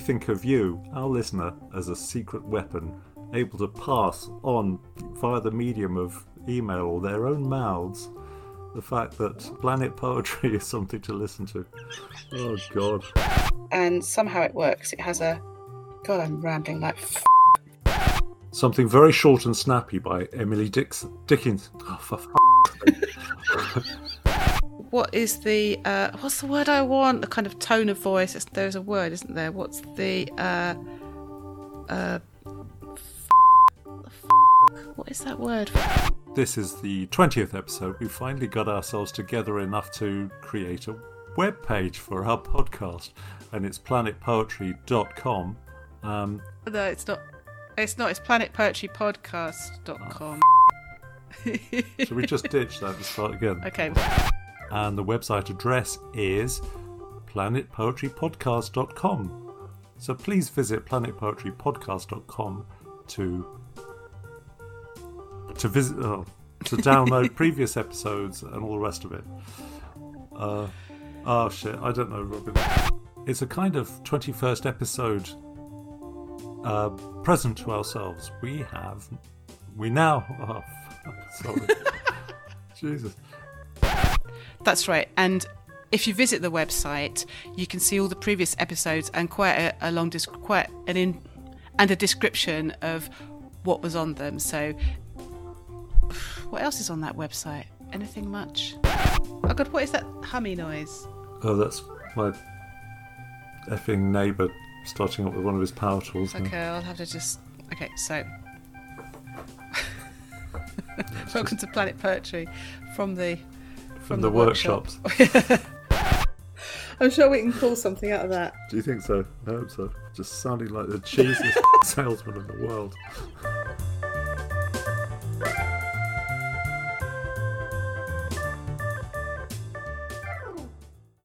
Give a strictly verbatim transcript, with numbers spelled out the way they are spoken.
think of you, our listener, as a secret weapon, able to pass on via the medium of email or their own mouths the fact that Planet Poetry is something to listen to. Oh, God. And somehow it works. It has a... God, I'm rambling like... F- Something very short and snappy by Emily Dix- Dickens. Oh, for f***. What is the... Uh, what's the word I want? The kind of tone of voice. It's, there's a word, isn't there? What's the... Uh, uh, f- f- what is that word? This is the twentieth episode. We finally got ourselves together enough to create a web page for our podcast, and it's planet poetry dot com. Um, no, it's not. It's not. It's planet poetry podcast dot com. Oh, should we just ditch that and start again? Okay. And the website address is planet poetry podcast dot com. So please visit planet poetry podcast dot com to to visit oh, to download previous episodes and all the rest of it. Uh, oh shit, I don't know, Robin. It's a kind of twenty-first episode uh, present to ourselves. We have, we now. Oh, sorry, Jesus. That's right, and if you visit the website, you can see all the previous episodes and quite a, a long, dis- quite an in, and a description of what was on them. So, what else is on that website? Anything much? Oh God, what is that hummy noise? Oh, that's my effing neighbour starting up with one of his power tools. Okay, now. I'll have to just. Okay, so. Welcome to Planet Poetry from the. From, From the, the workshops. workshops. I'm sure we can pull something out of that. Do you think so? I hope so. Just sounding like the cheesiest salesman in the world.